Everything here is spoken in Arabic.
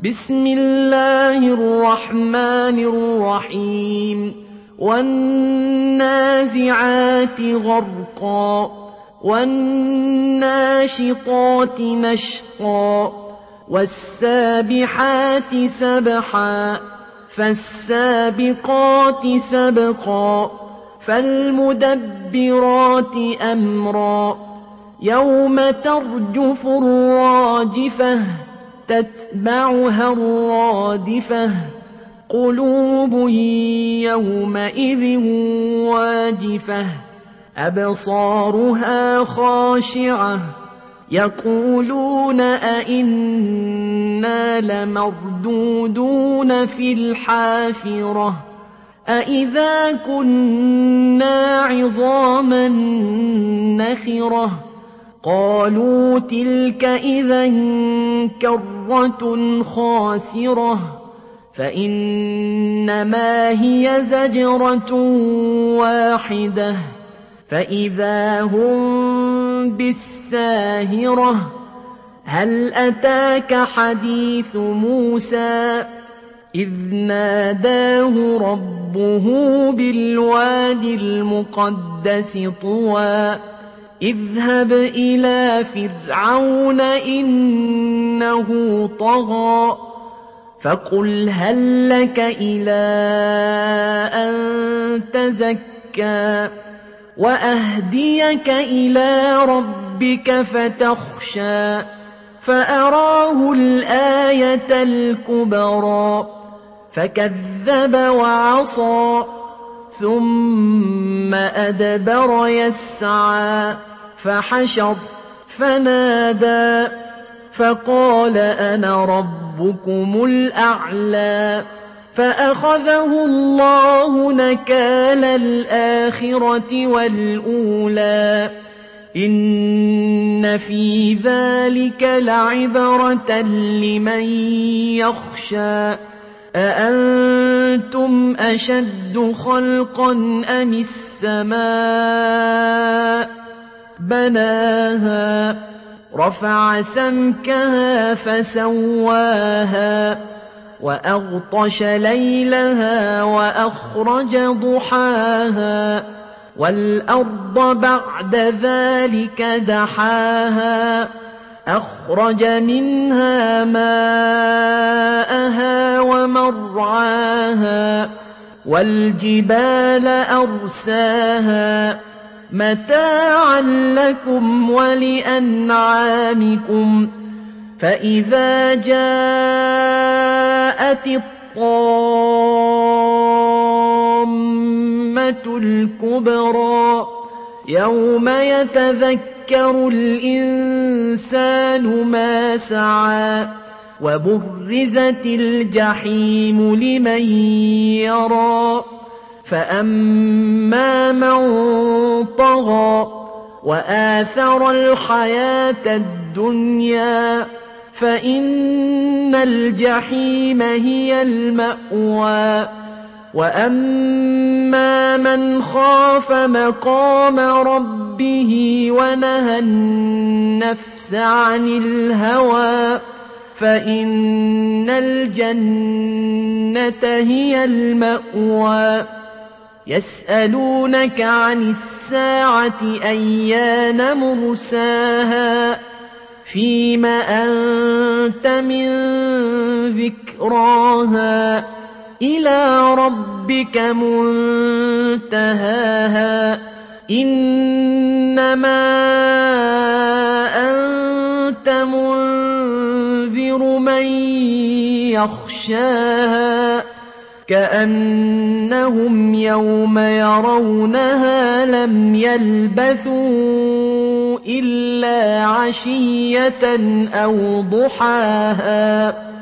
بسم الله الرحمن الرحيم والنازعات غرقا والناشطات نشطا والسابحات سبحا فالسابقات سبقا فالمدبرات أمرا يوم ترجف الراجفة تتبعها الرادفة قلوب يومئذ واجفة أبصارها خاشعة يقولون أئنا لمردودون في الحافرة أئذا كنا عظاما نخرة قالوا تلك إذا كرة خاسرة فإنما هي زجرة واحدة فإذا هم بالساهرة هل أتاك حديث موسى إذ ناداه ربه بالوادي المقدس طوى اذهب إلى فرعون إنه طغى فقل هل لك إلى أن تزكى وأهديك إلى ربك فتخشى فأراه الآية الكبرى فكذب وعصى ثم أدبر يسعى فحشر فنادى فقال أنا ربكم الأعلى فأخذه الله نكال الآخرة والأولى إن في ذلك لعبرة لمن يخشى أأنتم أشد خلقا أم السماء بناها رفع سمكها فسواها وأغطش ليلها وأخرج ضحاها والأرض بعد ذلك دحاها أخرج منها ماءها ومرعاها والجبال أرساها متاعا لكم ولأنعامكم فإذا جاءت الطامة الكبرى يوم يتذكر الإنسان ما سعى وبرزت الجحيم لمن يرى فأما من طغى وآثر الحياة الدنيا فإن الجحيم هي المأوى وأما من خاف مقام ربه ونهى النفس عن الهوى فإن الجنة هي المأوى يسألونك عن الساعة أيان مرساها فيم أنت من ذكراها إلى ربك منتهاها إنما أنت منذر من يخشاها كأنهم يوم يرونها لم يلبثوا إلا عشية أو ضحاها